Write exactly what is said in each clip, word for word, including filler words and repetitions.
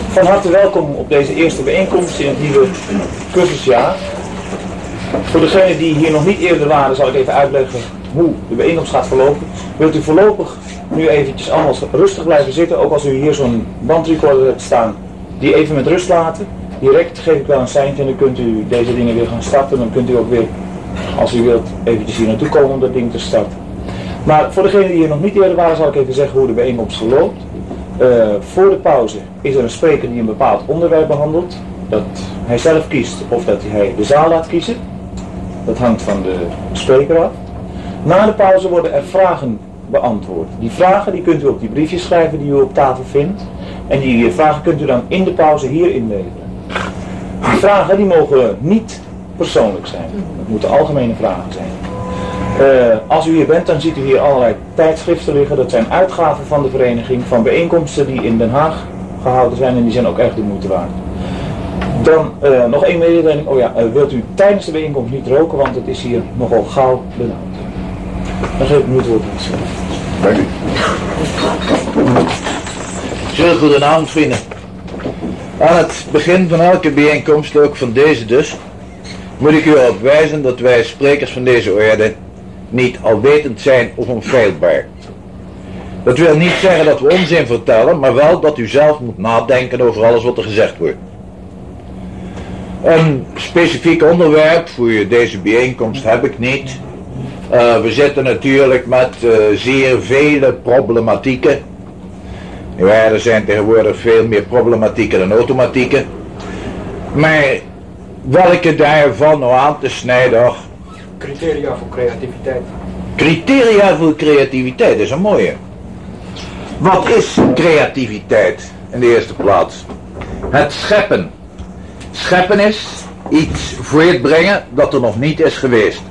Van harte welkom op deze eerste bijeenkomst in het nieuwe cursusjaar. Voor degenen die hier nog niet eerder waren, zal ik even uitleggen hoe de bijeenkomst gaat verlopen. Wilt u voorlopig nu eventjes allemaal rustig blijven zitten, ook als u hier zo'n bandrecorder hebt staan, die even met rust laten. Direct geef ik wel een seintje en dan kunt u deze dingen weer gaan starten. Dan kunt u ook weer, als u wilt, eventjes hier naartoe komen om dat ding te starten. Maar voor degenen die hier nog niet eerder waren, zal ik even zeggen hoe de bijeenkomst verloopt. Uh, voor de pauze is er een spreker die een bepaald onderwerp behandelt. Dat hij zelf kiest of dat hij de zaal laat kiezen. Dat hangt van de spreker af. Na de pauze worden er vragen beantwoord. Die vragen die kunt u op die briefjes schrijven die u op tafel vindt. En die vragen kunt u dan in de pauze hier inleveren. Die vragen die mogen niet persoonlijk zijn. Het moeten algemene vragen zijn. Uh, als u hier bent, dan ziet u hier allerlei tijdschriften liggen. Dat zijn uitgaven van de vereniging, van bijeenkomsten die in Den Haag gehouden zijn. En die zijn ook echt de moeite waard. Dan uh, nog één mededeling. Oh ja, uh, wilt u tijdens de bijeenkomst niet roken, want het is hier nogal gauw benauwd. Dan geef ik nu het woord aan de Dank u. Zeer goedenavond, vrienden. Aan het begin van elke bijeenkomst, ook van deze dus, moet ik u erop wijzen dat wij sprekers van deze orde niet alwetend zijn of onfeilbaar. Dat wil niet zeggen dat we onzin vertellen, maar wel dat u zelf moet nadenken over alles wat er gezegd wordt. Een specifiek onderwerp voor deze bijeenkomst heb ik niet. Uh, we zitten natuurlijk met uh, zeer vele problematieken. Ja, er zijn tegenwoordig veel meer problematieken dan automatieken. Maar welke daarvan nou aan te snijden? Och, criteria voor creativiteit. Criteria voor creativiteit, dat is een mooie. Wat is creativiteit in de eerste plaats? Het scheppen. Scheppen is iets voortbrengen dat er nog niet is geweest.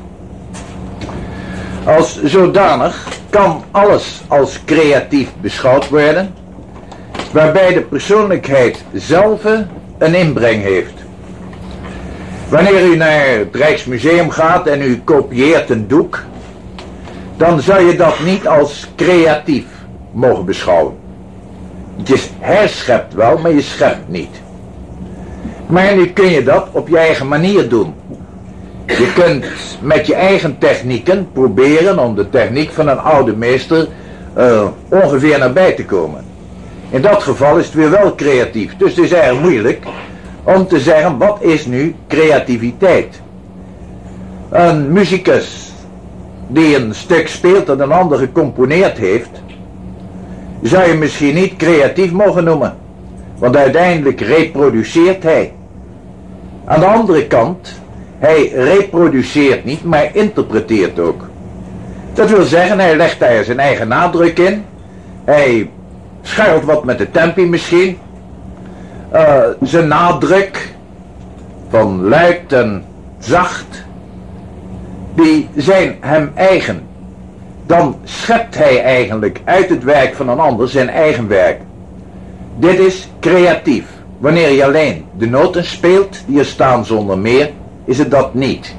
Als zodanig kan alles als creatief beschouwd worden, waarbij de persoonlijkheid zelf een inbreng heeft. Wanneer u naar het Rijksmuseum gaat en u kopieert een doek, dan zou je dat niet als creatief mogen beschouwen. Je herschept wel, maar je schept niet. Maar nu kun je dat op je eigen manier doen. Je kunt met je eigen technieken proberen om de techniek van een oude meester uh, ongeveer nabij te komen. In dat geval is het weer wel creatief. Dus het is erg moeilijk om te zeggen, wat is nu creativiteit? Een muzikus die een stuk speelt dat een ander gecomponeerd heeft, zou je misschien niet creatief mogen noemen. Want uiteindelijk reproduceert hij. Aan de andere kant, hij reproduceert niet, maar interpreteert ook. Dat wil zeggen, hij legt daar zijn eigen nadruk in. Hij schuilt wat met de tempi misschien. Uh, zijn nadruk van luid en zacht, die zijn hem eigen. Dan schept hij eigenlijk uit het werk van een ander zijn eigen werk. Dit is creatief. Wanneer je alleen de noten speelt, die er staan zonder meer, is het dat niet.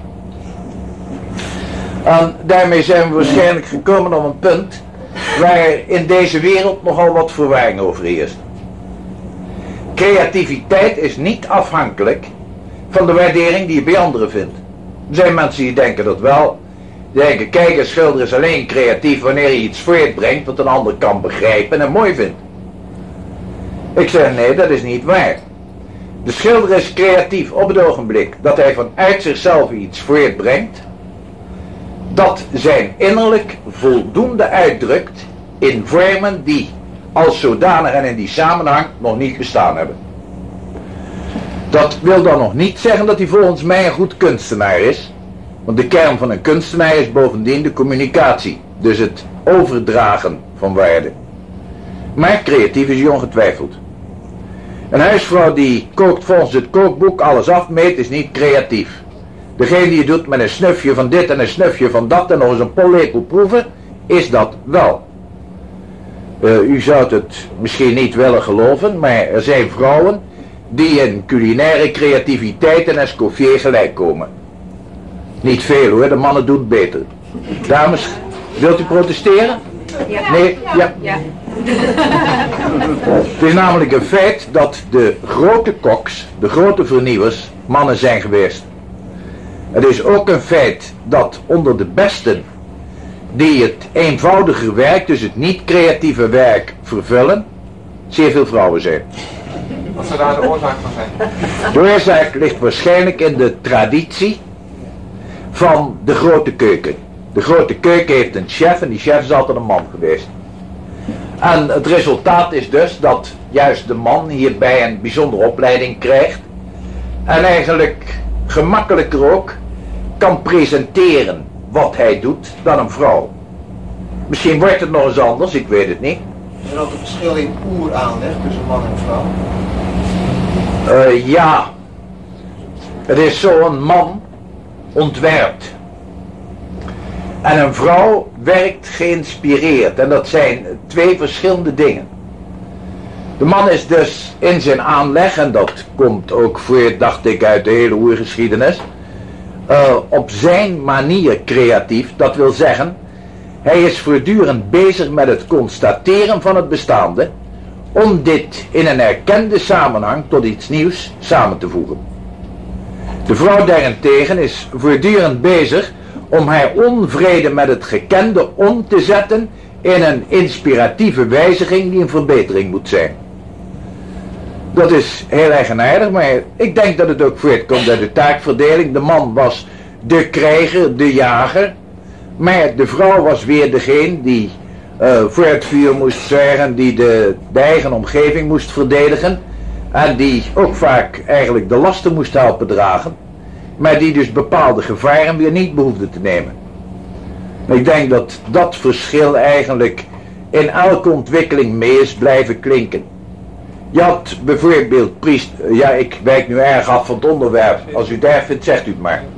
En daarmee zijn we waarschijnlijk gekomen op een punt waar in deze wereld nogal wat verwarring over heerst. Creativiteit is niet afhankelijk van de waardering die je bij anderen vindt. Er zijn mensen die denken dat wel. Die denken, kijk, een schilder is alleen creatief wanneer hij iets voortbrengt wat een ander kan begrijpen en mooi vindt. Ik zeg, nee, dat is niet waar. De schilder is creatief op het ogenblik dat hij vanuit zichzelf iets voortbrengt, dat zijn innerlijk voldoende uitdrukt in vormen die als zodanig en in die samenhang nog niet bestaan hebben. Dat wil dan nog niet zeggen dat hij volgens mij een goed kunstenaar is, want de kern van een kunstenaar is bovendien de communicatie, dus het overdragen van waarde. Maar creatief is hij ongetwijfeld. Een huisvrouw die kookt volgens het kookboek, alles afmeet, is niet creatief. Degene die het doet met een snufje van dit en een snufje van dat en nog eens een pollepel proeven, is dat wel. Uh, u zou het misschien niet willen geloven, maar er zijn vrouwen die in culinaire creativiteit en Escoffier gelijk komen. Niet veel hoor, de mannen doen het beter. Dames, wilt u protesteren? Ja. Nee? Ja. Ja. Het is namelijk een feit dat de grote koks, de grote vernieuwers, mannen zijn geweest. Het is ook een feit dat onder de besten die het eenvoudiger werk, dus het niet creatieve werk, vervullen, zeer veel vrouwen zijn. Wat zou daar de oorzaak van zijn? De oorzaak ligt waarschijnlijk in de traditie van de grote keuken. De grote keuken heeft een chef en die chef is altijd een man geweest. En het resultaat is dus dat juist de man hierbij een bijzondere opleiding krijgt en eigenlijk gemakkelijker ook kan presenteren wat hij doet dan een vrouw. Misschien wordt het nog eens anders, ik weet het niet. Is er ook een verschil in oeraanleg tussen man en vrouw? Uh, ja, het is zo, een man ontwerpt en een vrouw werkt geïnspireerd en dat zijn twee verschillende dingen. De man is dus in zijn aanleg, en dat komt ook voort, dacht ik, uit de hele oergeschiedenis, uh, op zijn manier creatief. Dat wil zeggen, hij is voortdurend bezig met het constateren van het bestaande, om dit in een erkende samenhang tot iets nieuws samen te voegen. De vrouw daarentegen is voortdurend bezig om haar onvrede met het gekende om te zetten in een inspiratieve wijziging die een verbetering moet zijn. Dat is heel eigenaardig, maar ik denk dat het ook voortkomt uit de taakverdeling. De man was de krijger, de jager, maar de vrouw was weer degene die uh, voor het vuur moest zorgen, die de, de eigen omgeving moest verdedigen en die ook vaak eigenlijk de lasten moest helpen dragen, maar die dus bepaalde gevaren weer niet behoefde te nemen. Ik denk dat dat verschil eigenlijk in elke ontwikkeling mee is blijven klinken. Je had bijvoorbeeld priest, ja, ik wijk nu erg af van het onderwerp, als u het erg vindt zegt u het maar.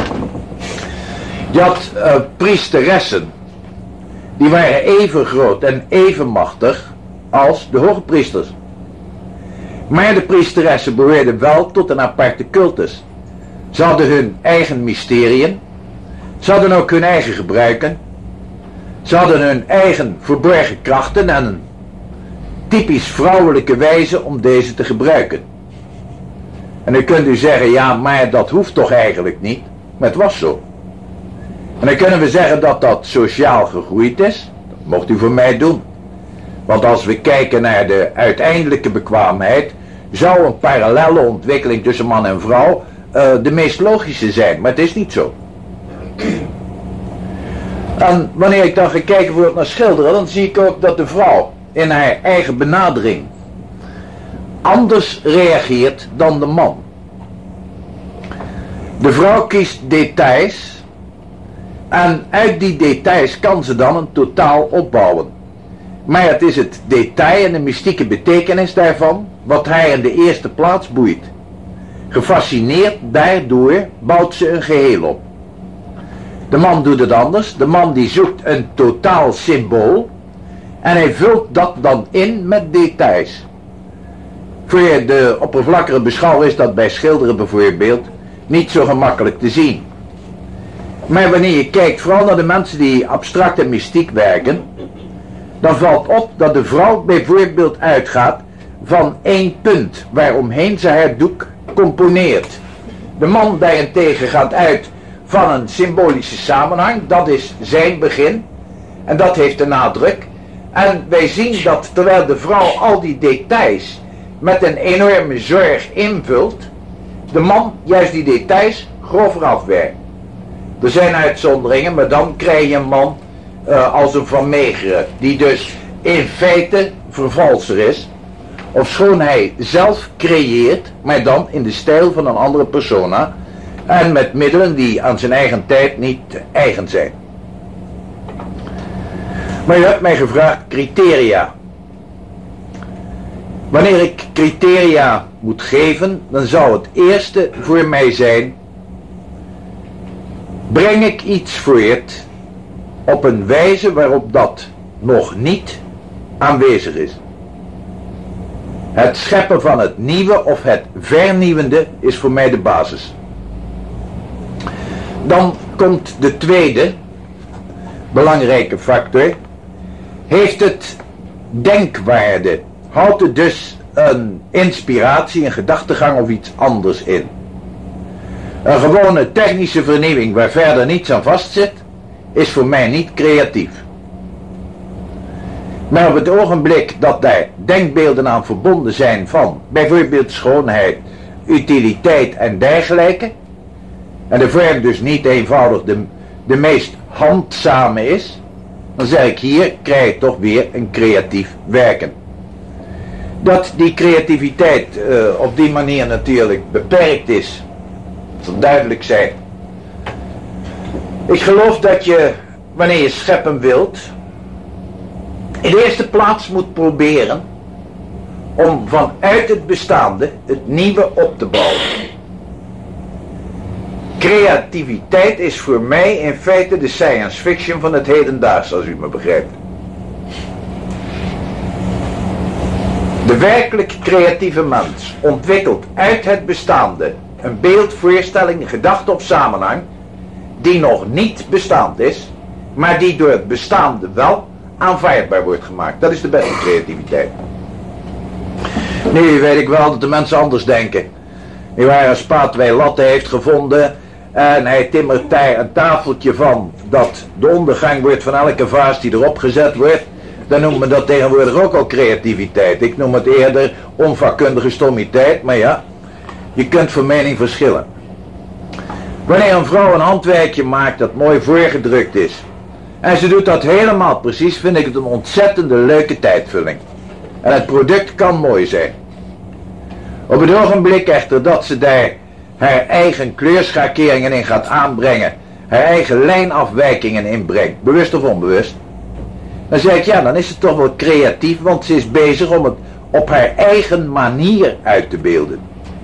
Je had uh, priesteressen, die waren even groot en even machtig als de hoogpriesters. Maar de priesteressen behoorden wel tot een aparte cultus. Ze hadden hun eigen mysteriën, ze hadden ook hun eigen gebruiken, ze hadden hun eigen verborgen krachten en een typisch vrouwelijke wijze om deze te gebruiken. En dan kunt u zeggen, ja, maar dat hoeft toch eigenlijk niet, maar het was zo. En dan kunnen we zeggen dat dat sociaal gegroeid is, dat mocht u voor mij doen. Want als we kijken naar de uiteindelijke bekwaamheid, zou een parallelle ontwikkeling tussen man en vrouw uh, de meest logische zijn, maar het is niet zo. En wanneer ik dan ga kijken bijvoorbeeld naar schilderen, dan zie ik ook dat de vrouw in haar eigen benadering anders reageert dan de man. De vrouw kiest details en uit die details kan ze dan een totaal opbouwen. Maar het is het detail en de mystieke betekenis daarvan wat haar in de eerste plaats boeit. Gefascineerd daardoor bouwt ze een geheel op. De man doet het anders. De man die zoekt een totaal symbool en hij vult dat dan in met details. Voor de oppervlakkige beschouwer is dat bij schilderen bijvoorbeeld niet zo gemakkelijk te zien. Maar wanneer je kijkt vooral naar de mensen die abstract en mystiek werken, dan valt op dat de vrouw bijvoorbeeld uitgaat van één punt waaromheen ze haar doek componeert. De man daarentegen gaat uit van een symbolische samenhang, dat is zijn begin en dat heeft de nadruk. En wij zien dat terwijl de vrouw al die details met een enorme zorg invult, de man juist die details grover afwerkt. Er zijn uitzonderingen, maar dan krijg je een man uh, als een Van Meegeren, die dus in feite vervalser is, ofschoon hij zelf creëert, maar dan in de stijl van een andere persona en met middelen die aan zijn eigen tijd niet eigen zijn. Maar u hebt mij gevraagd criteria. Wanneer ik criteria moet geven, dan zou het eerste voor mij zijn: breng ik iets voort op een wijze waarop dat nog niet aanwezig is. Het scheppen van het nieuwe of het vernieuwende is voor mij de basis. Dan komt de tweede belangrijke factor. Heeft het denkwaarde houdt er dus een inspiratie, een gedachtegang of iets anders in. Een gewone technische vernieuwing waar verder niets aan vastzit, is voor mij niet creatief. Maar op het ogenblik dat daar denkbeelden aan verbonden zijn van bijvoorbeeld schoonheid, utiliteit en dergelijke, en de vorm dus niet eenvoudig de, de meest handzame is, dan zeg ik, hier krijg je toch weer een creatief werken. Dat die creativiteit uh, op die manier natuurlijk beperkt is, zal duidelijk zijn. Ik geloof dat je, wanneer je scheppen wilt, in de eerste plaats moet proberen om vanuit het bestaande het nieuwe op te bouwen. Creativiteit is voor mij in feite de science fiction van het hedendaags, als u me begrijpt. De werkelijk creatieve mens ontwikkelt uit het bestaande een beeld, voorstelling, een gedachte of samenhang die nog niet bestaand is, maar die door het bestaande wel aanvaardbaar wordt gemaakt. Dat is de beste creativiteit. Nu weet ik wel dat de mensen anders denken. Nu waar een spaatwij latten heeft gevonden en hij timmert daar een tafeltje van dat de ondergang wordt van elke vaas die erop gezet wordt, dan noemt men dat tegenwoordig ook al creativiteit. Ik noem het eerder onvakkundige stommiteit, maar ja, je kunt van mening verschillen. Wanneer een vrouw een handwerkje maakt dat mooi voorgedrukt is en ze doet dat helemaal precies, vind ik het een ontzettende leuke tijdvulling. En het product kan mooi zijn. Op het ogenblik echter dat ze daar haar eigen kleurschakeringen in gaat aanbrengen, haar eigen lijnafwijkingen inbrengt, bewust of onbewust, dan zeg ik, ja, dan is het toch wel creatief, want ze is bezig om het op haar eigen manier uit te beelden.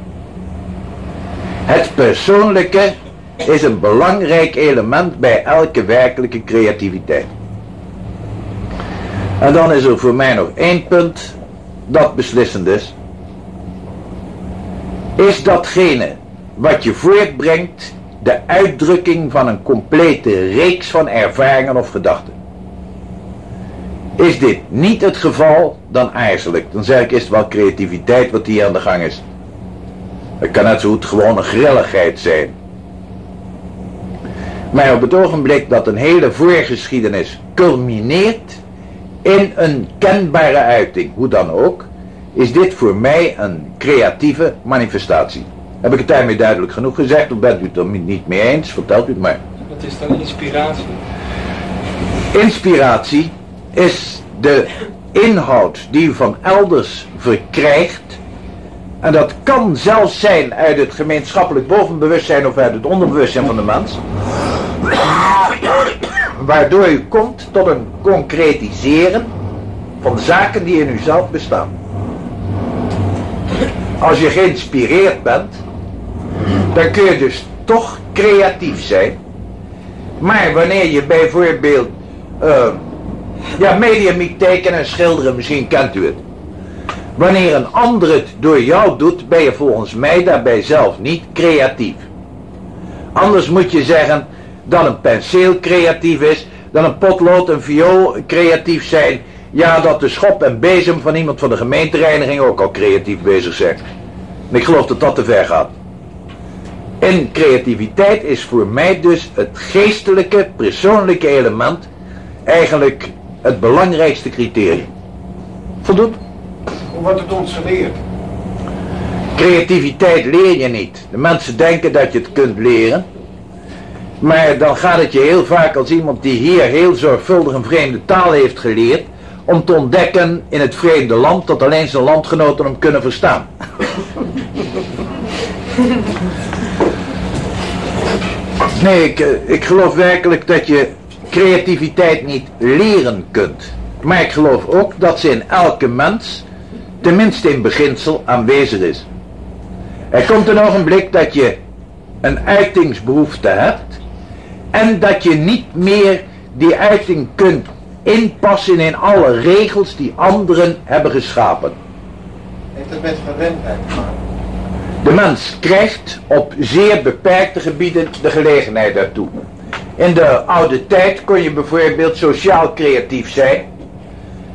Het persoonlijke is een belangrijk element bij elke werkelijke creativiteit. En dan is er voor mij nog één punt dat beslissend is. Is datgene wat je voortbrengt de uitdrukking van een complete reeks van ervaringen of gedachten? Is dit niet het geval, dan aarzel ik. Dan zeg ik, is het wel creativiteit wat hier aan de gang is. Het kan net zo goed gewoon een grilligheid zijn. Maar op het ogenblik dat een hele voorgeschiedenis culmineert in een kenbare uiting, hoe dan ook, is dit voor mij een creatieve manifestatie. Heb ik het daarmee duidelijk genoeg gezegd, of bent u het er niet mee eens? Vertelt u het maar. Wat is dan inspiratie? Inspiratie is de inhoud die u van elders verkrijgt. En dat kan zelfs zijn uit het gemeenschappelijk bovenbewustzijn of uit het onderbewustzijn van de mens. Waardoor u komt tot een concretiseren van zaken die in uzelf bestaan. Als je geïnspireerd bent, dan kun je dus toch creatief zijn. Maar wanneer je bijvoorbeeld uh, ja, mediamiek tekenen en schilderen, misschien kent u het. Wanneer een ander het door jou doet, ben je volgens mij daarbij zelf niet creatief. Anders moet je zeggen dat een penseel creatief is, dat een potlood, een viool creatief zijn. Ja, dat de schop en bezem van iemand van de gemeentereiniging ook al creatief bezig zijn. En ik geloof dat dat te ver gaat. En creativiteit is voor mij dus het geestelijke, persoonlijke element eigenlijk het belangrijkste criterium. Voldoet? Hoe wordt het ons geleerd? Creativiteit leer je niet. De mensen denken dat je het kunt leren. Maar dan gaat het je heel vaak als iemand die hier heel zorgvuldig een vreemde taal heeft geleerd, om te ontdekken in het vreemde land dat alleen zijn landgenoten hem kunnen verstaan. Nee, ik, ik geloof werkelijk dat je creativiteit niet leren kunt. Maar ik geloof ook dat ze in elke mens, tenminste in beginsel, aanwezig is. Er komt een ogenblik dat je een uitingsbehoefte hebt en dat je niet meer die uiting kunt inpassen in alle regels die anderen hebben geschapen. Heeft het met gewendheid te maken? De mens krijgt op zeer beperkte gebieden de gelegenheid daartoe. In de oude tijd kon je bijvoorbeeld sociaal creatief zijn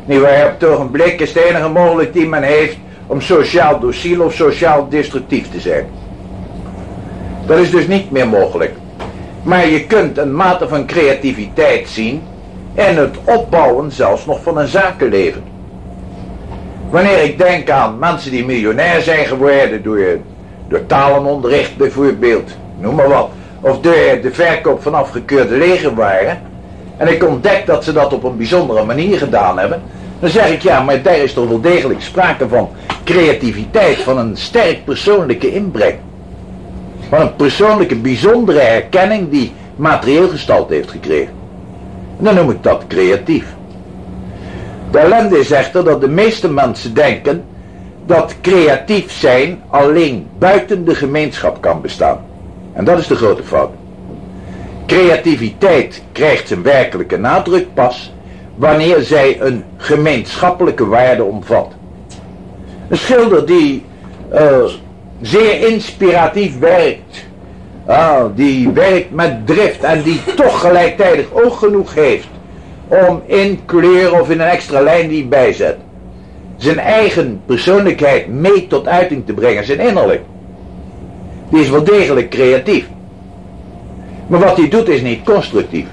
niet waar, op het ogenblik is het enige mogelijk die men heeft om sociaal dociel of sociaal destructief te zijn. Dat is dus niet meer mogelijk. Maar je kunt een mate van creativiteit zien in het opbouwen zelfs nog van een zakenleven. Wanneer ik denk aan mensen die miljonair zijn geworden door, door talenonderricht bijvoorbeeld, noem maar wat, of door de verkoop van afgekeurde legerwaren, en ik ontdek dat ze dat op een bijzondere manier gedaan hebben, dan zeg ik ja, maar daar is toch wel degelijk sprake van creativiteit, van een sterk persoonlijke inbreng. Van een persoonlijke bijzondere herkenning die materieel gestalte heeft gekregen. En dan noem ik dat creatief. De ellende is echter dat de meeste mensen denken dat creatief zijn alleen buiten de gemeenschap kan bestaan. En dat is de grote fout. Creativiteit krijgt zijn werkelijke nadruk pas wanneer zij een gemeenschappelijke waarde omvat. Een schilder die uh, zeer inspiratief werkt, uh, die werkt met drift en die toch gelijktijdig oog genoeg heeft om in kleur of in een extra lijn die bijzet, zijn eigen persoonlijkheid mee tot uiting te brengen, zijn innerlijk, die is wel degelijk creatief. Maar wat hij doet is niet constructief.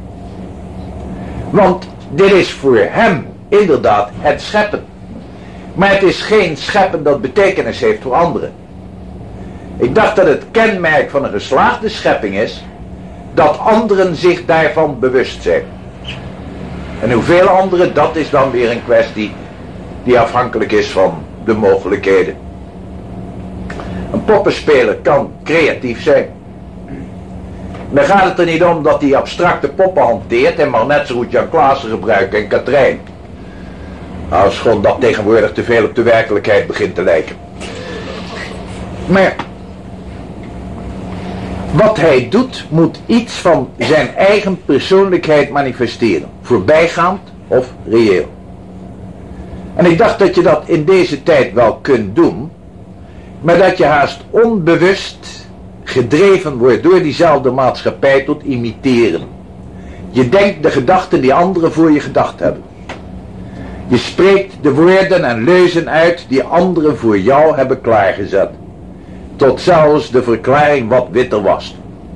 Want dit is voor hem inderdaad het scheppen. Maar het is geen scheppen dat betekenis heeft voor anderen. Ik dacht dat het kenmerk van een geslaagde schepping is dat anderen zich daarvan bewust zijn. En hoeveel anderen, dat is dan weer een kwestie die afhankelijk is van de mogelijkheden. Een poppenspeler kan creatief zijn. Dan gaat het er niet om dat hij abstracte poppen hanteert en maar net zo goed Jan Klaassen gebruikt en Katrijn. Als gewoon dat tegenwoordig te veel op de werkelijkheid begint te lijken. Maar wat hij doet moet iets van zijn eigen persoonlijkheid manifesteren. Voorbijgaand of reëel. En ik dacht dat je dat in deze tijd wel kunt doen, maar dat je haast onbewust gedreven wordt door diezelfde maatschappij tot imiteren. Je denkt de gedachten die anderen voor je gedacht hebben. Je spreekt de woorden en leuzen uit die anderen voor jou hebben klaargezet. Tot zelfs de verklaring wat witter was.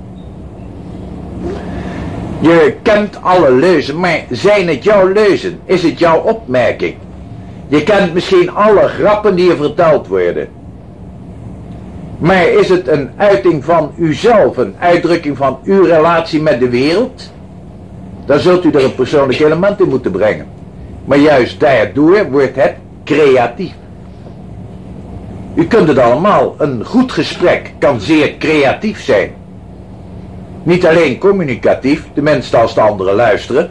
Je kent alle leuzen, maar zijn het jouw leuzen? Is het jouw opmerking? Je kent misschien alle grappen die er verteld worden. Maar is het een uiting van uzelf, een uitdrukking van uw relatie met de wereld? Dan zult u er een persoonlijk element in moeten brengen. Maar juist daardoor wordt het creatief. U kunt het allemaal, een goed gesprek kan zeer creatief zijn. Niet alleen communicatief, tenminste als de anderen luisteren.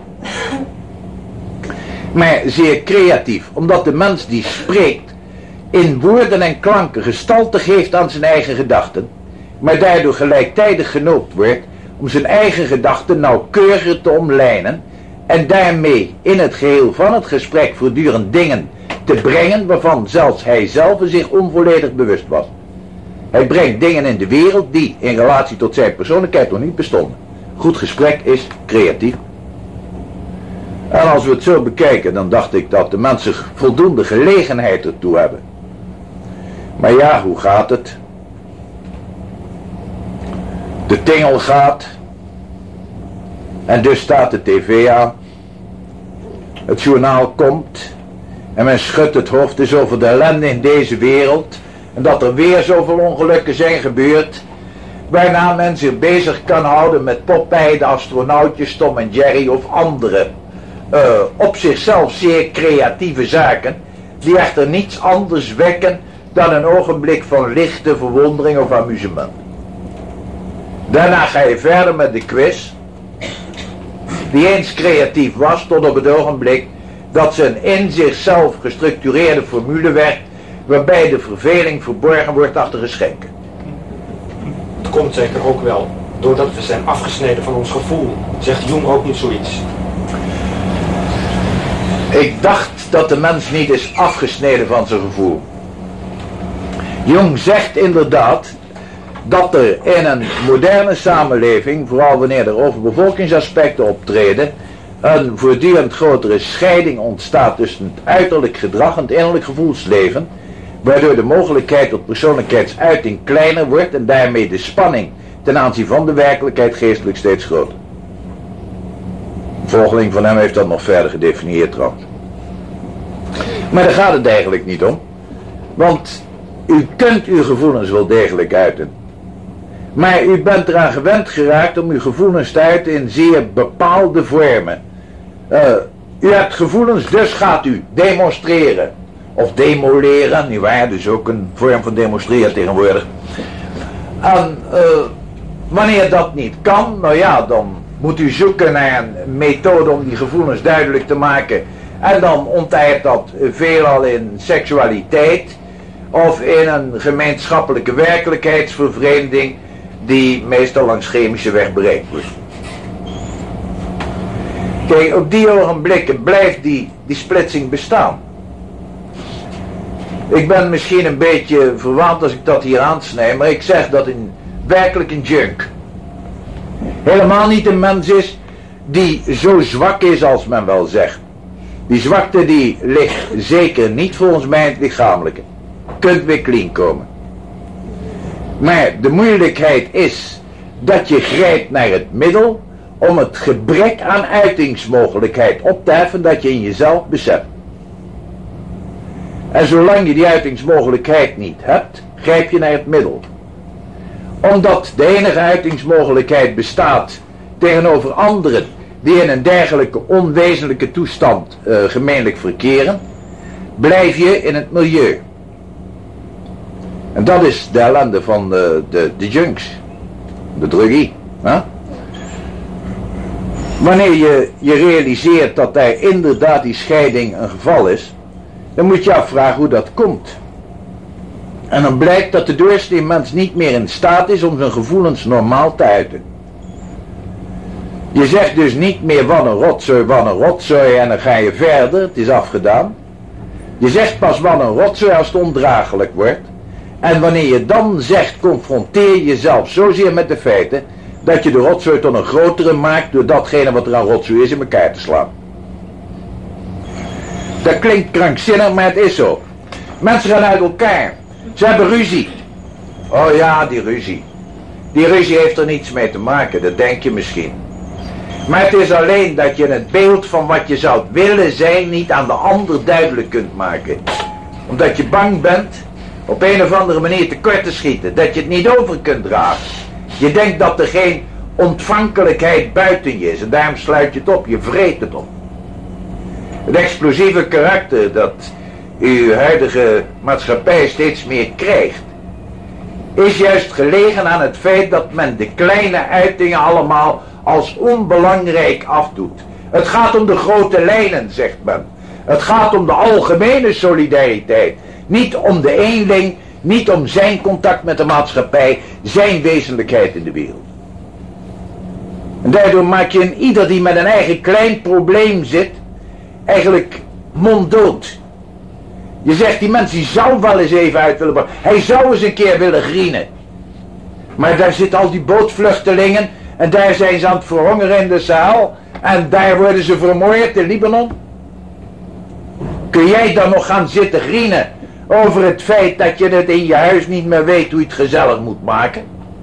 Maar zeer creatief, omdat de mens die spreekt in woorden en klanken gestalte geeft aan zijn eigen gedachten, maar daardoor gelijktijdig genoopt wordt om zijn eigen gedachten nauwkeuriger te omlijnen en daarmee in het geheel van het gesprek voortdurend dingen te brengen waarvan zelfs hij zelf zich onvolledig bewust was. Hij brengt dingen in de wereld die in relatie tot zijn persoonlijkheid nog niet bestonden. Goed gesprek is creatief. En als we het zo bekijken, dan dacht ik dat de mensen voldoende gelegenheid ertoe hebben. Maar ja, hoe gaat het? De tingel gaat. En dus staat de tv aan. Het journaal komt. En men schudt het hoofd dus over de ellende in deze wereld. En dat er weer zoveel ongelukken zijn gebeurd. Waarna men zich bezig kan houden met Popeye, de astronautjes, Tom en Jerry of andere uh, op zichzelf zeer creatieve zaken. Die echter niets anders wekken dan een ogenblik van lichte verwondering of amusement. Daarna ga je verder met de quiz. Die eens creatief was tot op het ogenblik dat ze een in zichzelf gestructureerde formule werd waarbij de verveling verborgen wordt achter geschenken. Het komt zeker ook wel doordat we zijn afgesneden van ons gevoel. Zegt Jung ook niet zoiets? Ik dacht dat de mens niet is afgesneden van zijn gevoel. Jung zegt inderdaad dat er in een moderne samenleving, vooral wanneer er overbevolkingsaspecten optreden, een voortdurend grotere scheiding ontstaat tussen het uiterlijk gedrag en het innerlijk gevoelsleven, waardoor de mogelijkheid tot persoonlijkheidsuiting kleiner wordt en daarmee de spanning ten aanzien van de werkelijkheid geestelijk steeds groter. Een volgeling van hem heeft dat nog verder gedefinieerd trouwens. Maar daar gaat het eigenlijk niet om, want u kunt uw gevoelens wel degelijk uiten. Maar u bent eraan gewend geraakt om uw gevoelens te uiten in zeer bepaalde vormen. Uh, u hebt gevoelens, dus gaat u demonstreren. Of demoleren, nietwaar, dus ook een vorm van demonstreren tegenwoordig. En uh, wanneer dat niet kan, nou ja, dan moet u zoeken naar een methode om die gevoelens duidelijk te maken. En dan ontijdt dat veelal in seksualiteit of in een gemeenschappelijke werkelijkheidsvervreemding die meestal langs chemische weg bereikt wordt. Kijk, op die ogenblikken blijft die, die splitsing bestaan. Ik ben misschien een beetje verwaand als ik dat hier aansnij, maar ik zeg dat een werkelijk een junk helemaal niet een mens is die zo zwak is als men wel zegt. Die zwakte die ligt zeker niet volgens mij in het lichamelijke. Kunt weer clean komen. Maar de moeilijkheid is dat je grijpt naar het middel om het gebrek aan uitingsmogelijkheid op te heffen dat je in jezelf beseft. En zolang je die uitingsmogelijkheid niet hebt, grijp je naar het middel. Omdat de enige uitingsmogelijkheid bestaat tegenover anderen die in een dergelijke onwezenlijke toestand uh, gemeenlijk verkeren, blijf je in het milieu. En dat is de ellende van de, de, de junks, de druggie. Hè? Wanneer je, je realiseert dat daar inderdaad die scheiding een geval is, dan moet je afvragen hoe dat komt. En dan blijkt dat de doorsnee mens niet meer in staat is om zijn gevoelens normaal te uiten. Je zegt dus niet meer wat een rotzooi, wat een rotzooi en dan ga je verder, het is afgedaan. Je zegt pas wat een rotzooi als het ondraaglijk wordt. En wanneer je dan zegt, confronteer jezelf zozeer met de feiten, dat je de rotzooi tot een grotere maakt door datgene wat er aan rotzooi is in elkaar te slaan. Dat klinkt krankzinnig, maar het is zo. Mensen gaan uit elkaar. Ze hebben ruzie. Oh ja, die ruzie. Die ruzie heeft er niets mee te maken, dat denk je misschien. Maar het is alleen dat je het beeld van wat je zou willen zijn niet aan de ander duidelijk kunt maken. Omdat je bang bent op een of andere manier tekort te schieten. Dat je het niet over kunt dragen. Je denkt dat er geen ontvankelijkheid buiten je is. En daarom sluit je het op, je vreet het op. Het explosieve karakter dat uw huidige maatschappij steeds meer krijgt, is juist gelegen aan het feit dat men de kleine uitingen allemaal als onbelangrijk afdoet. Het gaat om de grote lijnen, zegt men. Het gaat om de algemene solidariteit. Niet om de eenling, niet om zijn contact met de maatschappij, zijn wezenlijkheid in de wereld. En daardoor maak je een ieder die met een eigen klein probleem zit, eigenlijk monddood. Je zegt, die mens die zou wel eens even uit willen brengen. Hij zou eens een keer willen grienen. Maar daar zitten al die bootvluchtelingen en daar zijn ze aan het verhongeren in de Sahel. En daar worden ze vermoord in Libanon. Kun jij dan nog gaan zitten grienen over het feit dat je het in je huis niet meer weet hoe je het gezellig moet maken?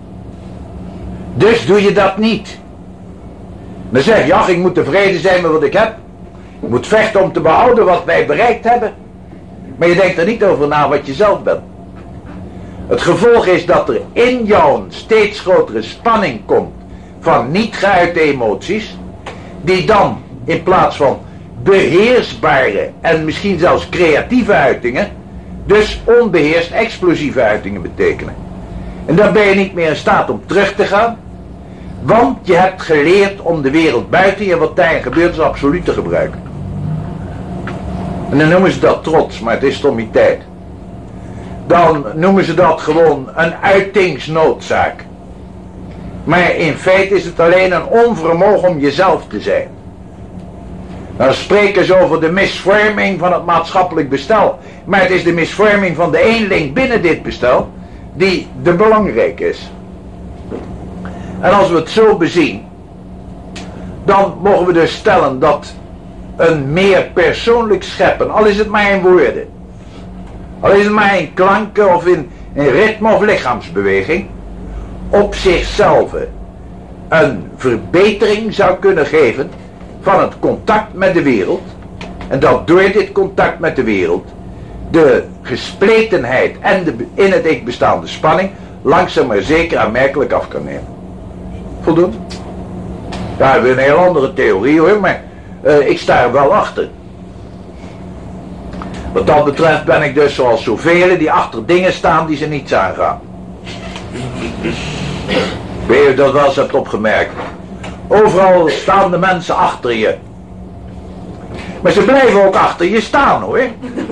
Dus doe je dat niet. Dan zeg je, ach, ik moet tevreden zijn met wat ik heb. Ik moet vechten om te behouden wat wij bereikt hebben. Maar je denkt er niet over na wat je zelf bent. Het gevolg is dat er in jou een steeds grotere spanning komt van niet geuite emoties, die dan in plaats van beheersbare en misschien zelfs creatieve uitingen, dus onbeheerst explosieve uitingen betekenen. En dan ben je niet meer in staat om terug te gaan, want je hebt geleerd om de wereld buiten je wat daarin gebeurt als absoluut te gebruiken. En dan noemen ze dat trots, maar het is stommiteit. Dan noemen ze dat gewoon een uitingsnoodzaak. Maar in feite is het alleen een onvermogen om jezelf te zijn. Dan spreken ze over de misvorming van het maatschappelijk bestel. Maar het is de misvorming van de eenling binnen dit bestel die de belangrijke is. En als we het zo bezien, dan mogen we dus stellen dat een meer persoonlijk scheppen, al is het maar in woorden, al is het maar in klanken of in, in ritme of lichaamsbeweging, op zichzelf een verbetering zou kunnen geven van het contact met de wereld. En dat door dit contact met de wereld de gespletenheid en de in het ik bestaande spanning langzaam maar zeker aanmerkelijk af kan nemen. Voldoende? Daar hebben we een heel andere theorie hoor, maar uh, ik sta er wel achter. Wat dat betreft ben ik dus zoals zoveel die achter dingen staan die ze niets aangaan. Weet je dat wel eens hebt opgemerkt? Overal staan de mensen achter je. Maar ze blijven ook achter je staan hoor.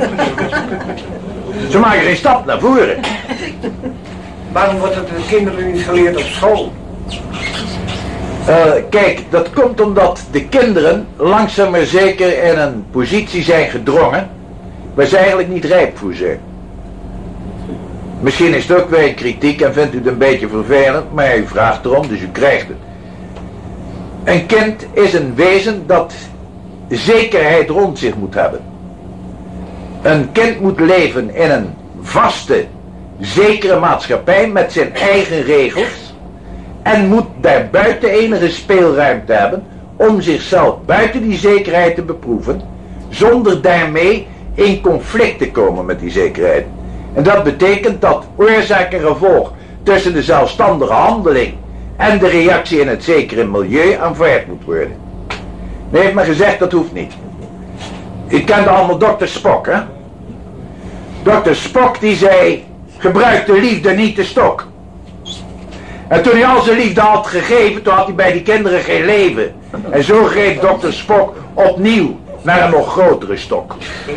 Ze maken geen stap naar voren. Waarom wordt het de kinderen niet geleerd op school? Uh, kijk, dat komt omdat de kinderen langzaam maar zeker in een positie zijn gedrongen waar ze eigenlijk niet rijp voor zijn. Misschien is het ook weer een kritiek en vindt u het een beetje vervelend, maar u vraagt erom, dus u krijgt het. Een kind is een wezen dat zekerheid rond zich moet hebben. Een kind moet leven in een vaste, zekere maatschappij met zijn eigen regels en moet daarbuiten enige speelruimte hebben om zichzelf buiten die zekerheid te beproeven, zonder daarmee in conflict te komen met die zekerheid. En dat betekent dat oorzaak en gevolg tussen de zelfstandige handeling en de reactie in het zekere milieu aanvaard moet worden. Men heeft me gezegd dat hoeft niet. U kent allemaal dokter Spock, hè? dokter Spock die zei, gebruik de liefde niet de stok. En toen hij al zijn liefde had gegeven, toen had hij bij die kinderen geen leven. En zo greep dokter Spock opnieuw naar een nog grotere stok.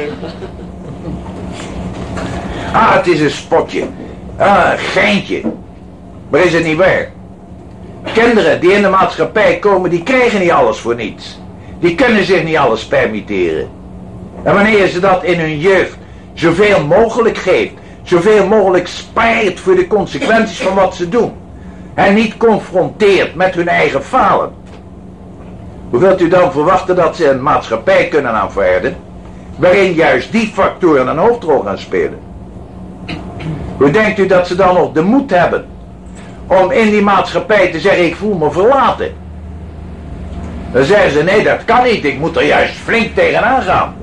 Ah, het is een spotje. Ah, een geintje. Maar is het niet waar? Kinderen die in de maatschappij komen, die krijgen niet alles voor niets. Die kunnen zich niet alles permitteren. En wanneer ze dat in hun jeugd zoveel mogelijk geeft, zoveel mogelijk spaart voor de consequenties van wat ze doen, en niet confronteert met hun eigen falen, hoe wilt u dan verwachten dat ze een maatschappij kunnen aanvaarden waarin juist die factoren een hoofdrol gaan spelen? Hoe denkt u dat ze dan nog de moed hebben om in die maatschappij te zeggen, ik voel me verlaten? Dan zeggen ze, nee, dat kan niet, ik moet er juist flink tegenaan gaan.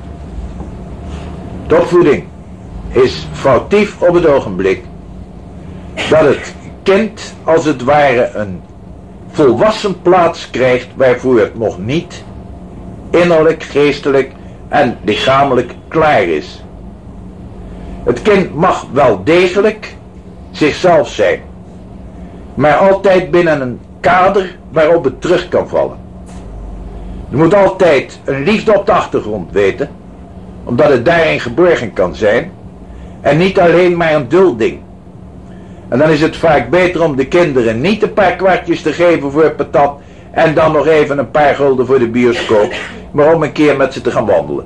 De opvoeding is foutief op het ogenblik dat het kind als het ware een volwassen plaats krijgt waarvoor het nog niet innerlijk, geestelijk en lichamelijk klaar is. Het kind mag wel degelijk zichzelf zijn, maar altijd binnen een kader waarop het terug kan vallen. Je moet altijd een liefde op de achtergrond weten, omdat het daarin geborgen kan zijn, en niet alleen maar een dulding. En dan is het vaak beter om de kinderen niet een paar kwartjes te geven voor patat en dan nog even een paar gulden voor de bioscoop, maar om een keer met ze te gaan wandelen.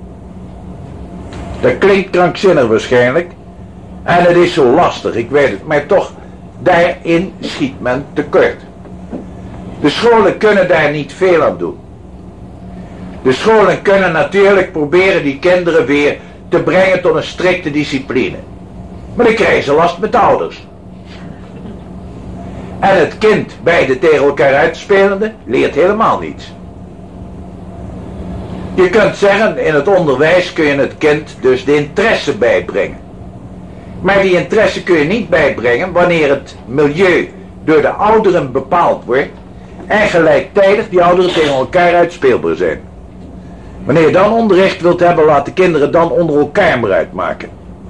Dat klinkt krankzinnig waarschijnlijk, en het is zo lastig, ik weet het, maar toch, daarin schiet men tekort. De scholen kunnen daar niet veel aan doen. De scholen kunnen natuurlijk proberen die kinderen weer te brengen tot een strikte discipline. Maar dan krijgen ze last met de ouders. En het kind, beide tegen elkaar uitspelende, leert helemaal niets. Je kunt zeggen, in het onderwijs kun je het kind dus de interesse bijbrengen. Maar die interesse kun je niet bijbrengen wanneer het milieu door de ouderen bepaald wordt en gelijktijdig die ouderen tegen elkaar uitspeelbaar zijn. Wanneer je dan onderricht wilt hebben, laat de kinderen dan onder elkaar maar uitmaken.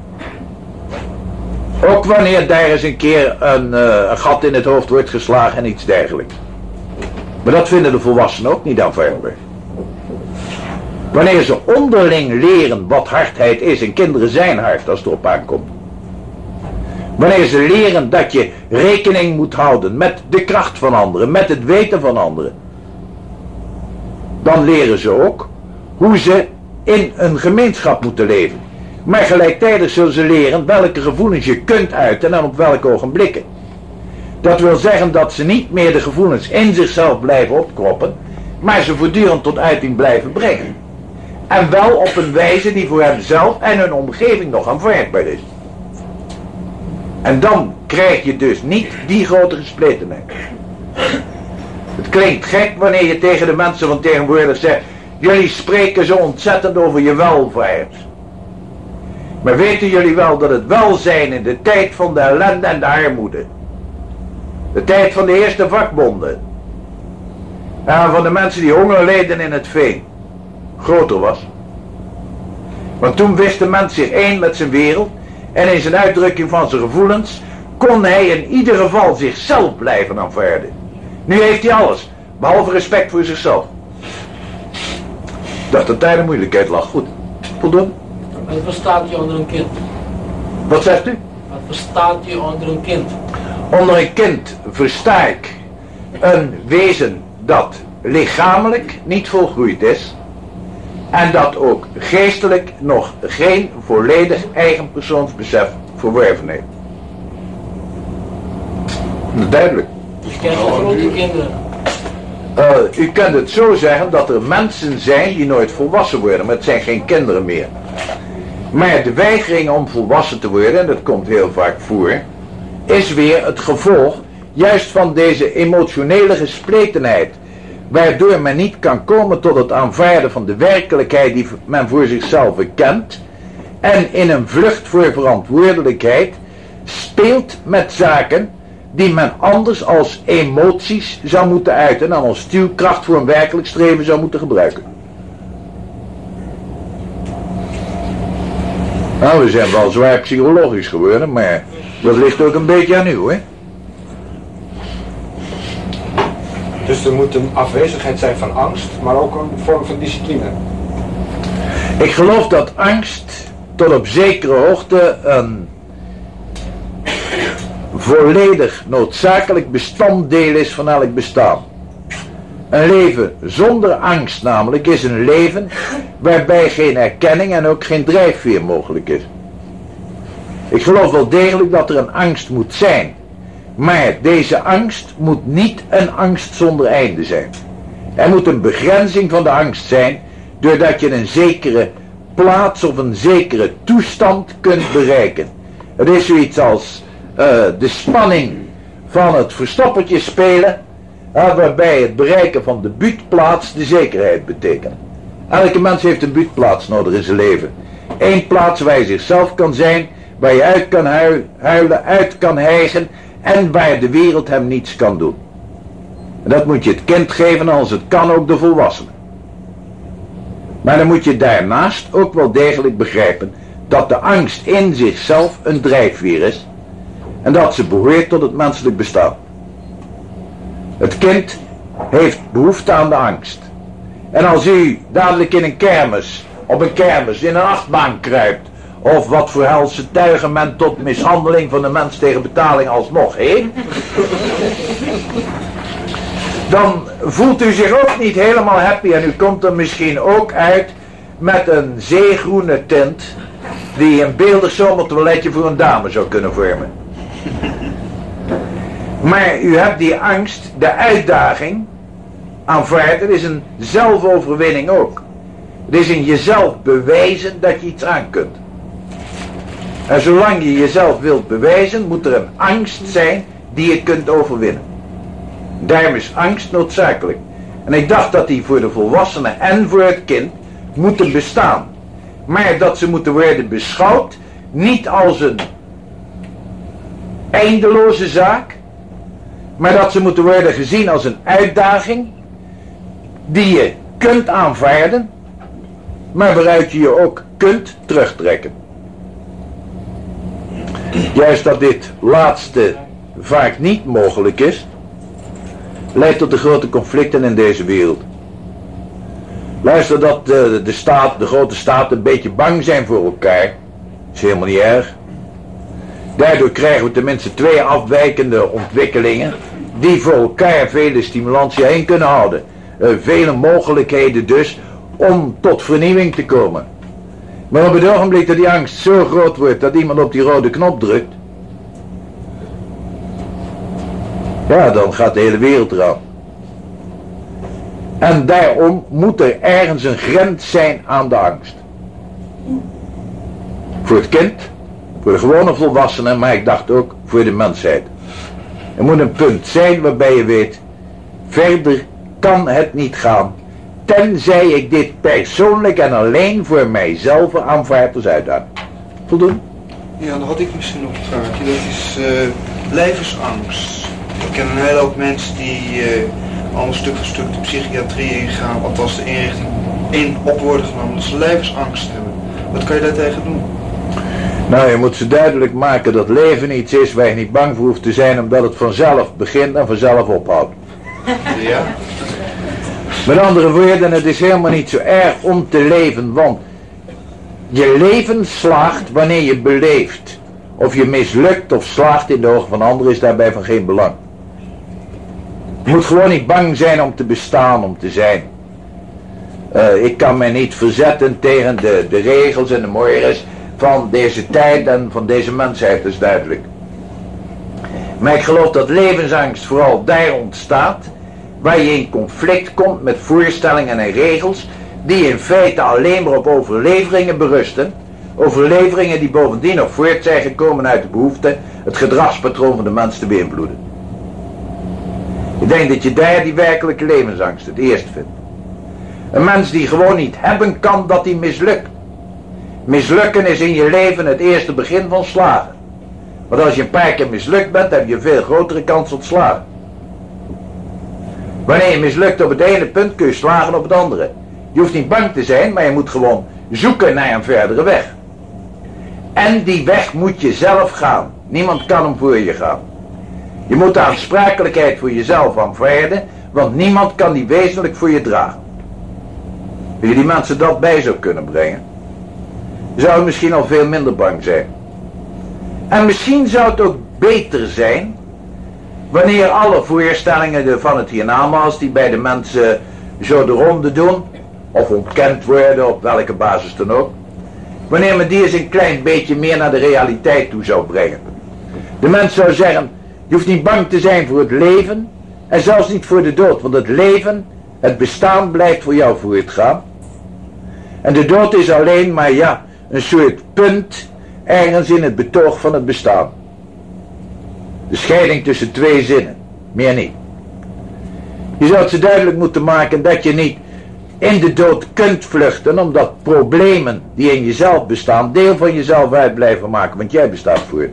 Ook wanneer daar eens een keer een, uh, een gat in het hoofd wordt geslagen en iets dergelijks. Maar dat vinden de volwassenen ook niet aanvaardbaar. Wanneer ze onderling leren wat hardheid is, en kinderen zijn hard als het erop aankomt. Wanneer ze leren dat je rekening moet houden met de kracht van anderen, met het weten van anderen. Dan leren ze ook hoe ze in een gemeenschap moeten leven. Maar gelijktijdig zullen ze leren welke gevoelens je kunt uiten en op welke ogenblikken. Dat wil zeggen dat ze niet meer de gevoelens in zichzelf blijven opkroppen maar ze voortdurend tot uiting blijven brengen. En wel op een wijze die voor henzelf en hun omgeving nog aanvaardbaar is. En dan krijg je dus niet die grote gespletenheid. Het klinkt gek wanneer je tegen de mensen van tegenwoordig zegt: jullie spreken zo ontzettend over je welvaart. Maar weten jullie wel dat het welzijn in de tijd van de ellende en de armoede, de tijd van de eerste vakbonden en van de mensen die honger leden in het veen, groter was? Want toen wist de mens zich één met zijn wereld en in zijn uitdrukking van zijn gevoelens kon hij in ieder geval zichzelf blijven aanvaarden. Nu heeft hij alles, behalve respect voor zichzelf. Ik dacht dat daar de moeilijkheid lag. Goed, voldoen. Wat verstaat u onder een kind? Wat zegt u? Wat verstaat u onder een kind? Onder een kind versta ik een wezen dat lichamelijk niet volgroeid is en dat ook geestelijk nog geen volledig eigen persoonsbesef verworven heeft. Dat is duidelijk. Je kent de grote kinderen. Uh, u kunt het zo zeggen dat er mensen zijn die nooit volwassen worden, maar het zijn geen kinderen meer. Maar de weigering om volwassen te worden, en dat komt heel vaak voor, is weer het gevolg juist van deze emotionele gespletenheid, waardoor men niet kan komen tot het aanvaarden van de werkelijkheid die men voor zichzelf kent, en in een vlucht voor verantwoordelijkheid speelt met zaken die men anders als emoties zou moeten uiten en als stuwkracht voor een werkelijk streven zou moeten gebruiken. Nou, we zijn wel zwaar psychologisch geworden, maar dat ligt ook een beetje aan u, hè? Dus er moet een afwezigheid zijn van angst, maar ook een vorm van discipline. Ik geloof dat angst tot op zekere hoogte een volledig noodzakelijk bestanddeel is van elk bestaan. Een leven zonder angst namelijk is een leven waarbij geen erkenning en ook geen drijfveer mogelijk is. Ik geloof wel degelijk dat er een angst moet zijn, maar deze angst moet niet een angst zonder einde zijn. Er moet een begrenzing van de angst zijn, doordat je een zekere plaats of een zekere toestand kunt bereiken. Het is zoiets als uh, de spanning van het verstoppertje spelen, uh, waarbij het bereiken van de buurtplaats de zekerheid betekent. Elke mens heeft een buurtplaats nodig in zijn leven. Eén plaats waar je zichzelf kan zijn, waar je uit kan huilen, uit kan hijgen en waar de wereld hem niets kan doen. En dat moet je het kind geven, als het kan ook de volwassene. Maar dan moet je daarnaast ook wel degelijk begrijpen dat de angst in zichzelf een drijfveer is en dat ze behoort tot het menselijk bestaan. Het kind heeft behoefte aan de angst. En als u dadelijk in een kermis, op een kermis, in een achtbaan kruipt, of wat voor helse tuigen men tot mishandeling van de mens tegen betaling alsnog heeft, dan voelt u zich ook niet helemaal happy en u komt er misschien ook uit met een zeegroene tint die een beeldig zomertoiletje voor een dame zou kunnen vormen. Maar u hebt die angst, de uitdaging aanvaard. Het is een zelfoverwinning ook. Het is in jezelf bewijzen dat je iets aan kunt. En zolang je jezelf wilt bewijzen, moet er een angst zijn die je kunt overwinnen. Daarom is angst noodzakelijk. En ik dacht dat die voor de volwassene en voor het kind moeten bestaan. Maar dat ze moeten worden beschouwd niet als een eindeloze zaak, maar dat ze moeten worden gezien als een uitdaging die je kunt aanvaarden, maar waaruit je je ook kunt terugtrekken. Juist dat dit laatste vaak niet mogelijk is, leidt tot de grote conflicten in deze wereld. Luister, dat de, de staat, de grote staten een beetje bang zijn voor elkaar, is helemaal niet erg. Daardoor krijgen we tenminste twee afwijkende ontwikkelingen die voor elkaar vele stimulantia heen kunnen houden. Uh, vele mogelijkheden dus om tot vernieuwing te komen. Maar op het ogenblik dat die angst zo groot wordt dat iemand op die rode knop drukt, ja, dan gaat de hele wereld eraan. En daarom moet er ergens een grens zijn aan de angst. Voor het kind, voor de gewone volwassenen, maar ik dacht ook voor de mensheid. Er moet een punt zijn waarbij je weet, verder kan het niet gaan, tenzij ik dit persoonlijk en alleen voor mijzelf aanvaard als uitdaging. Voldoen? Ja, dan had ik misschien nog een vraagje. Dat is uh, levensangst. Ik ken een hele hoop mensen die uh, allemaal stuk voor stuk de psychiatrie ingaan, althans de inrichting in op worden genomen, omdat ze levensangst hebben. Wat kan je daartegen doen? Nou, je moet ze duidelijk maken dat leven iets is waar je niet bang voor hoeft te zijn, omdat het vanzelf begint en vanzelf ophoudt. Ja? Met andere woorden, het is helemaal niet zo erg om te leven, want je leven slaagt wanneer je beleeft. Of je mislukt of slaagt in de ogen van anderen is daarbij van geen belang. Je moet gewoon niet bang zijn om te bestaan, om te zijn. Uh, ik kan mij niet verzetten tegen de, de regels en de mores van deze tijd en van deze mensheid, dat is duidelijk. Maar ik geloof dat levensangst vooral daar ontstaat waar je in conflict komt met voorstellingen en regels die in feite alleen maar op overleveringen berusten. Overleveringen die bovendien nog voort zijn gekomen uit de behoefte het gedragspatroon van de mens te beïnvloeden. Ik denk dat je daar die werkelijke levensangst het eerst vindt. Een mens die gewoon niet hebben kan dat hij mislukt. Mislukken is in je leven het eerste begin van slagen. Want als je een paar keer mislukt bent, heb je een veel grotere kans op slagen. Wanneer je mislukt op het ene punt, kun je slagen op het andere. Je hoeft niet bang te zijn, maar je moet gewoon zoeken naar een verdere weg. En die weg moet je zelf gaan. Niemand kan hem voor je gaan. Je moet de aansprakelijkheid voor jezelf aanvaarden, want niemand kan die wezenlijk voor je dragen. Als je die mensen dat bij zou kunnen brengen, zou je misschien al veel minder bang zijn. En misschien zou het ook beter zijn wanneer alle voorstellingen van het hiernamaals die bij de mensen zo de ronde doen, of ontkend worden, op welke basis dan ook, wanneer men die eens een klein beetje meer naar de realiteit toe zou brengen. De mens zou zeggen, je hoeft niet bang te zijn voor het leven en zelfs niet voor de dood, want het leven, het bestaan blijft voor jou voortgaan. En de dood is alleen maar, ja, een soort punt ergens in het betoog van het bestaan. De scheiding tussen twee zinnen, meer niet. Je zou het ze duidelijk moeten maken dat je niet in de dood kunt vluchten, omdat problemen die in jezelf bestaan deel van jezelf uit blijven maken, want jij bestaat voor.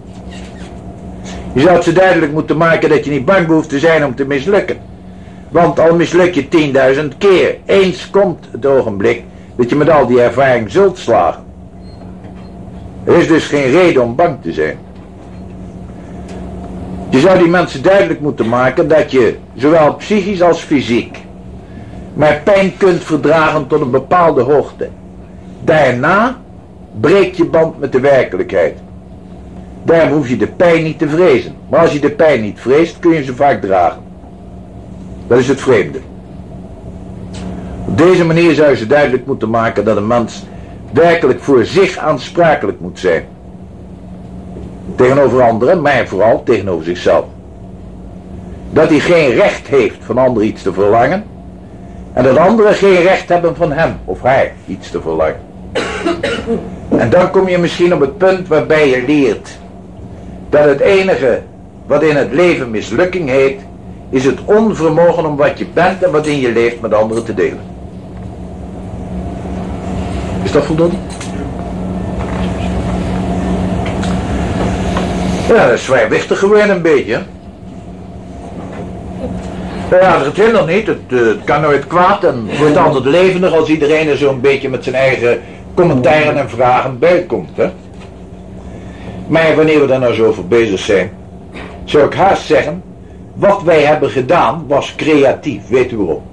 Je zou het ze duidelijk moeten maken dat je niet bang hoeft te zijn om te mislukken. Want al misluk je tienduizend keer, eens komt het ogenblik dat je met al die ervaring zult slagen. Er is dus geen reden om bang te zijn. Je zou die mensen duidelijk moeten maken dat je, zowel psychisch als fysiek, maar pijn kunt verdragen tot een bepaalde hoogte. Daarna breekt je band met de werkelijkheid. Daarom hoef je de pijn niet te vrezen. Maar als je de pijn niet vreest, kun je ze vaak dragen. Dat is het vreemde. Op deze manier zou je ze duidelijk moeten maken dat een mens werkelijk voor zich aansprakelijk moet zijn. Tegenover anderen, maar vooral tegenover zichzelf. Dat hij geen recht heeft van anderen iets te verlangen. En dat anderen geen recht hebben van hem of haar iets te verlangen. En dan kom je misschien op het punt waarbij je leert dat het enige wat in het leven mislukking heet, is het onvermogen om wat je bent en wat in je leeft met anderen te delen. Is dat voldoende? Ja, dat is zwaarwichtig geworden een beetje. Ja, dat is nog niet. Het, uh, het kan nooit kwaad en het wordt altijd levendig als iedereen er zo'n beetje met zijn eigen commentaren en vragen bij komt. Hè? Maar wanneer we daar nou zo over bezig zijn, zou ik haast zeggen, wat wij hebben gedaan was creatief. Weet u waarom?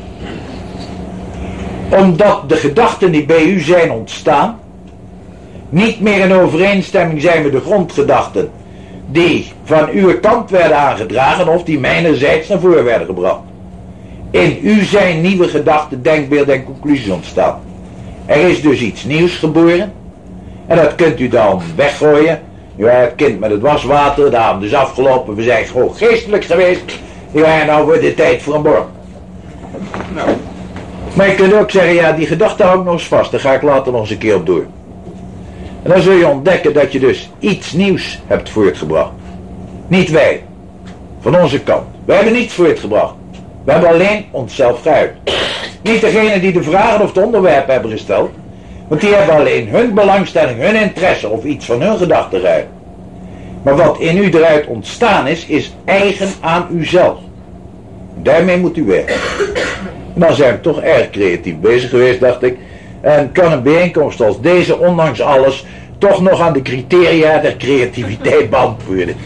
Omdat de gedachten die bij u zijn ontstaan, niet meer in overeenstemming zijn met de grondgedachten die van uw kant werden aangedragen of die mijnerzijds naar voren werden gebracht. In u zijn nieuwe gedachten, denkbeelden en conclusies ontstaan. Er is dus iets nieuws geboren en dat kunt u dan weggooien. Ja, het kind met het waswater, de avond is afgelopen, we zijn gewoon geestelijk geweest. Ja, nou wordt het tijd voor een borrel. Nou, Maar je kunt ook zeggen, ja, die gedachte hou ik nog eens vast. Daar ga ik later nog eens een keer op door. En dan zul je ontdekken dat je dus iets nieuws hebt voortgebracht. Niet wij. Van onze kant. Wij hebben niets voortgebracht. We hebben alleen onszelf geuit. Niet degene die de vragen of het onderwerp hebben gesteld. Want die hebben alleen hun belangstelling, hun interesse of iets van hun gedachten geuit. Maar wat in u eruit ontstaan is, is eigen aan uzelf. Daarmee moet u werken. En dan zijn we toch erg creatief bezig geweest, dacht ik. En kan een bijeenkomst als deze, ondanks alles, toch nog aan de criteria der creativiteit beantwoorden.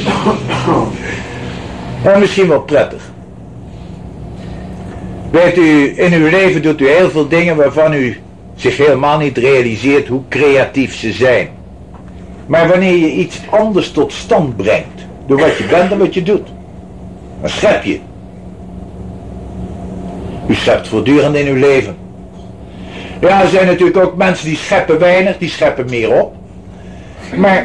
En misschien wel prettig. Weet u, in uw leven doet u heel veel dingen waarvan u zich helemaal niet realiseert hoe creatief ze zijn. Maar wanneer je iets anders tot stand brengt, door wat je bent en wat je doet, dan schep je. U schept voortdurend in uw leven. Ja, er zijn natuurlijk ook mensen die scheppen weinig, die scheppen meer op. Maar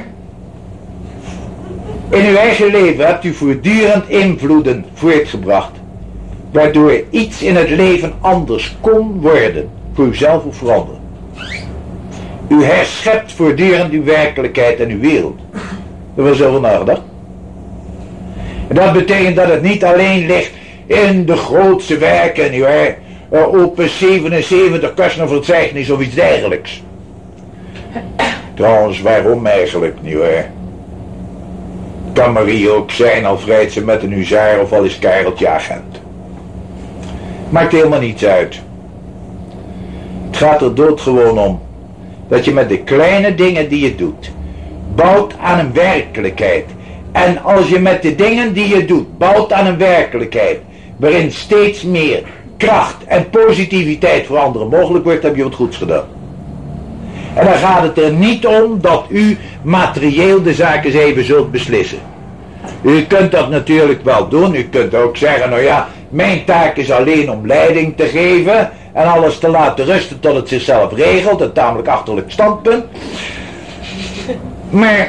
in uw eigen leven hebt u voortdurend invloeden voortgebracht, waardoor iets in het leven anders kon worden, voor uzelf of voor anderen. U herschept voortdurend uw werkelijkheid en uw wereld. Er was over nagedacht. En dat betekent dat het niet alleen ligt in de grootste werken, nietwaar? Uh, opus zevenenzeventig, Kastner-verzeichnis of iets dergelijks. Trouwens, waarom eigenlijk, nietwaar? Kan Marie ook zijn, al vrijt ze met een huzaar of al is Kareltje agent. Maakt helemaal niets uit. Het gaat er doodgewoon om dat je met de kleine dingen die je doet, bouwt aan een werkelijkheid. En als je met de dingen die je doet, bouwt aan een werkelijkheid, waarin steeds meer kracht en positiviteit voor anderen mogelijk wordt, heb je wat goeds gedaan. En dan gaat het er niet om dat u materieel de zaken eens even zult beslissen. U kunt dat natuurlijk wel doen. U kunt ook zeggen, nou ja, mijn taak is alleen om leiding te geven en alles te laten rusten tot het zichzelf regelt. Een tamelijk achterlijk standpunt. Maar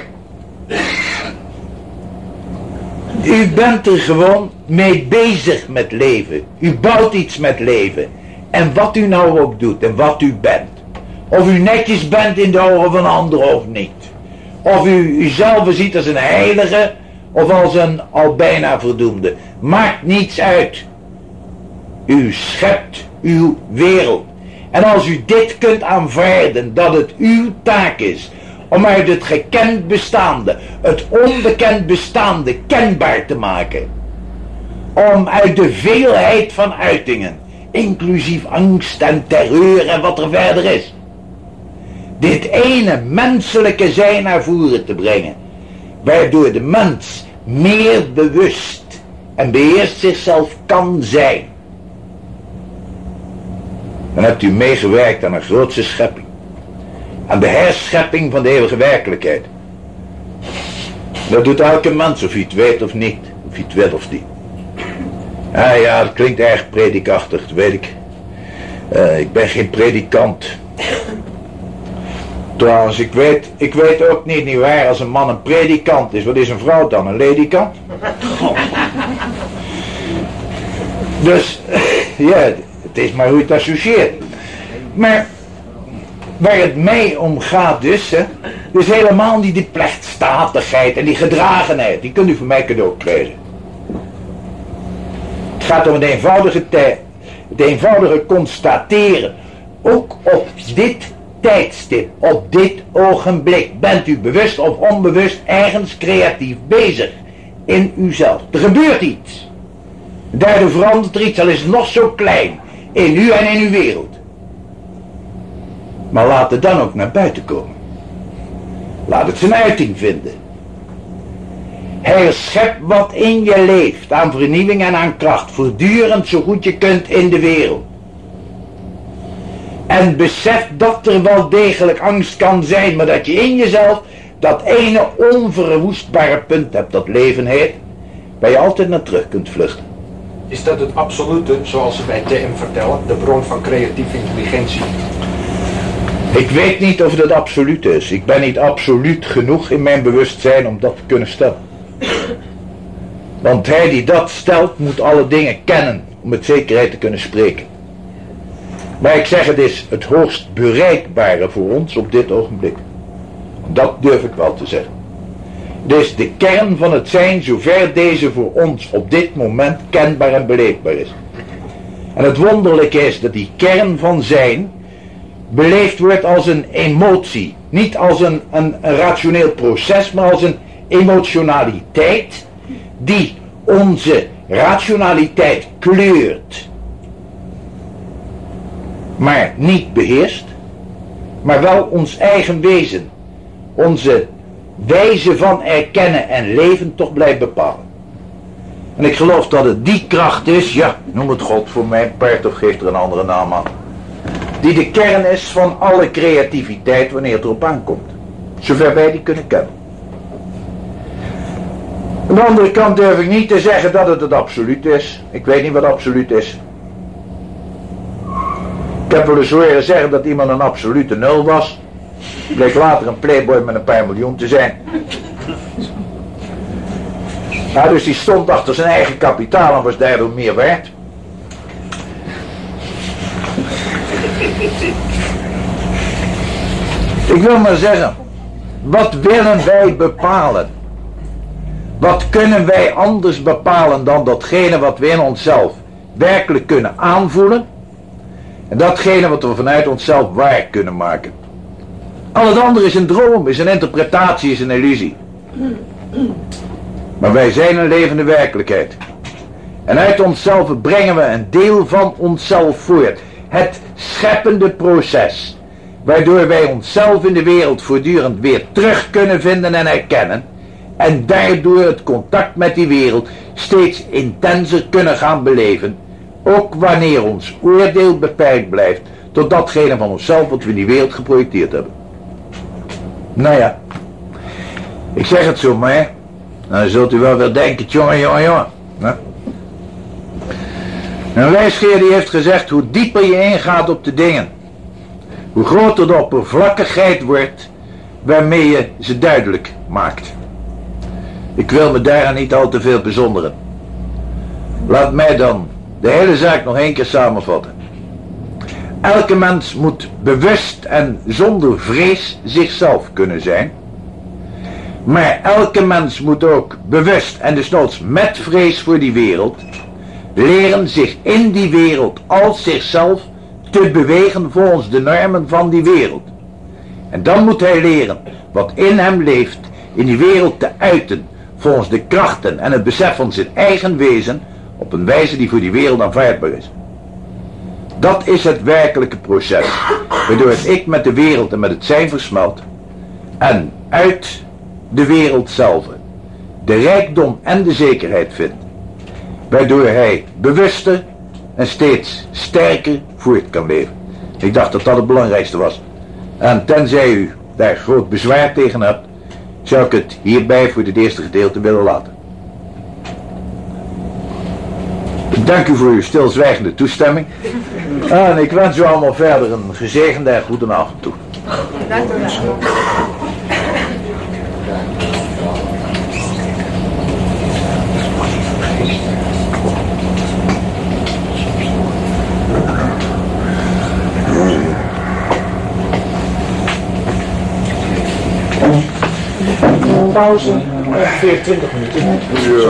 u bent er gewoon mee bezig met leven. U bouwt iets met leven. En wat u nou ook doet en wat u bent. Of u netjes bent in de ogen van anderen of niet. Of u uzelf ziet als een heilige of als een al bijna verdoemde. Maakt niets uit. U schept uw wereld. En als u dit kunt aanvaarden, dat het uw taak is om uit het gekend bestaande, het onbekend bestaande kenbaar te maken. Om uit de veelheid van uitingen, inclusief angst en terreur en wat er verder is, dit ene menselijke zijn naar voren te brengen, waardoor de mens meer bewust en beheerst zichzelf kan zijn. Dan hebt u meegewerkt aan een grootse schepping. Aan de herschepping van de eeuwige werkelijkheid. Dat doet elke mens, of hij het weet of niet. Of hij het wil of niet. Ah ja, dat klinkt erg predikachtig, dat weet ik. Uh, ik ben geen predikant. Trouwens, ik weet, ik weet ook niet, niet waar, als een man een predikant is, wat is een vrouw dan? Een ledikant? Dus, ja, het is maar hoe je het associeert. Maar waar het mij om gaat dus, hè, dus helemaal niet die plechtstatigheid en die gedragenheid, die kunt u van mij cadeau krijgen. Het gaat om het eenvoudige, tij, het eenvoudige constateren. Ook op dit tijdstip, op dit ogenblik, bent u bewust of onbewust ergens creatief bezig in uzelf. Er gebeurt iets. Daardoor verandert er iets, al is het nog zo klein, in u en in uw wereld. Maar laat het dan ook naar buiten komen. Laat het zijn uiting vinden. Herschep wat in je leeft, aan vernieuwing en aan kracht, voortdurend zo goed je kunt in de wereld. En besef dat er wel degelijk angst kan zijn, maar dat je in jezelf dat ene onverwoestbare punt hebt, dat leven heet, waar je altijd naar terug kunt vluchten. Is dat het absolute, zoals ze bij T M vertellen, de bron van creatieve intelligentie? Ik weet niet of dat absoluut is. Ik ben niet absoluut genoeg in mijn bewustzijn om dat te kunnen stellen. Want hij die dat stelt, moet alle dingen kennen, om met zekerheid te kunnen spreken. Maar ik zeg, het is het hoogst bereikbare voor ons op dit ogenblik. Dat durf ik wel te zeggen. Het is de kern van het zijn, zover deze voor ons op dit moment kenbaar en beleefbaar is. En het wonderlijke is dat die kern van zijn beleefd wordt als een emotie. Niet als een, een, een rationeel proces, maar als een emotionaliteit die onze rationaliteit kleurt. Maar niet beheerst, maar wel ons eigen wezen, onze wijze van erkennen en leven toch blijft bepalen. En ik geloof dat het die kracht is, ja, noem het God voor mijn part of geef er een andere naam aan, die de kern is van alle creativiteit wanneer het erop aankomt. Zover wij die kunnen kennen. Aan de andere kant durf ik niet te zeggen dat het het absoluut is. Ik weet niet wat absoluut is. Ik heb wel eens horen zeggen dat iemand een absolute nul was. Bleek later een playboy met een paar miljoen te zijn. Nou, dus die stond achter zijn eigen kapitaal en was daardoor meer waard. Ik wil maar zeggen, wat willen wij bepalen? Wat kunnen wij anders bepalen dan datgene wat we in onszelf werkelijk kunnen aanvoelen? En datgene wat we vanuit onszelf waar kunnen maken. Al het andere is een droom, is een interpretatie, is een illusie. Maar wij zijn een levende werkelijkheid. En uit onszelf brengen we een deel van onszelf voort. Het scheppende proces. Waardoor wij onszelf in de wereld voortdurend weer terug kunnen vinden en herkennen. En daardoor het contact met die wereld steeds intenser kunnen gaan beleven. Ook wanneer ons oordeel beperkt blijft tot datgene van onszelf wat we in die wereld geprojecteerd hebben. Nou ja, ik zeg het zo maar. Dan zult u wel weer denken, jongen, jongen, jongen. Nou. Een wijsgeer die heeft gezegd, hoe dieper je ingaat op de dingen, hoe groter de oppervlakkigheid wordt waarmee je ze duidelijk maakt. Ik wil me daaraan niet al te veel bezonderen. Laat mij dan de hele zaak nog één keer samenvatten. Elke mens moet bewust en zonder vrees zichzelf kunnen zijn. Maar elke mens moet ook bewust en desnoods met vrees voor die wereld leren zich in die wereld als zichzelf te bewegen volgens de normen van die wereld. En dan moet hij leren wat in hem leeft in die wereld te uiten volgens de krachten en het besef van zijn eigen wezen op een wijze die voor die wereld aanvaardbaar is. Dat is het werkelijke proces, waardoor het ik met de wereld en met het zijn versmelt en uit de wereld zelf de rijkdom en de zekerheid vindt, waardoor hij bewuster en steeds sterker voort kan leven. Ik dacht dat dat het belangrijkste was. En tenzij u daar groot bezwaar tegen hebt, zou ik het hierbij voor dit eerste gedeelte willen laten. Ik dank u voor uw stilzwijgende toestemming. En ik wens u allemaal verder een gezegende en goede avond toe. Dank u wel. Pauze, ongeveer twintig minuten. Ja,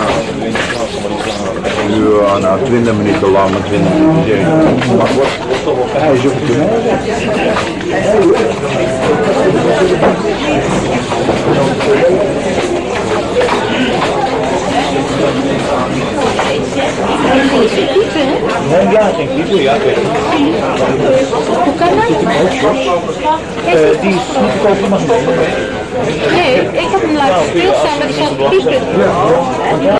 ja, nou twintig minuten lang, maar twintig minuten zeggen. Maar wordt toch wel hij is ook te Nee, ja, geen piepen, ja, ik weet het. Hoe kan dat? Uh, die is niet te kopen, maar niet. Nee, ik heb hem laten stilstaan, maar die zat te piepen.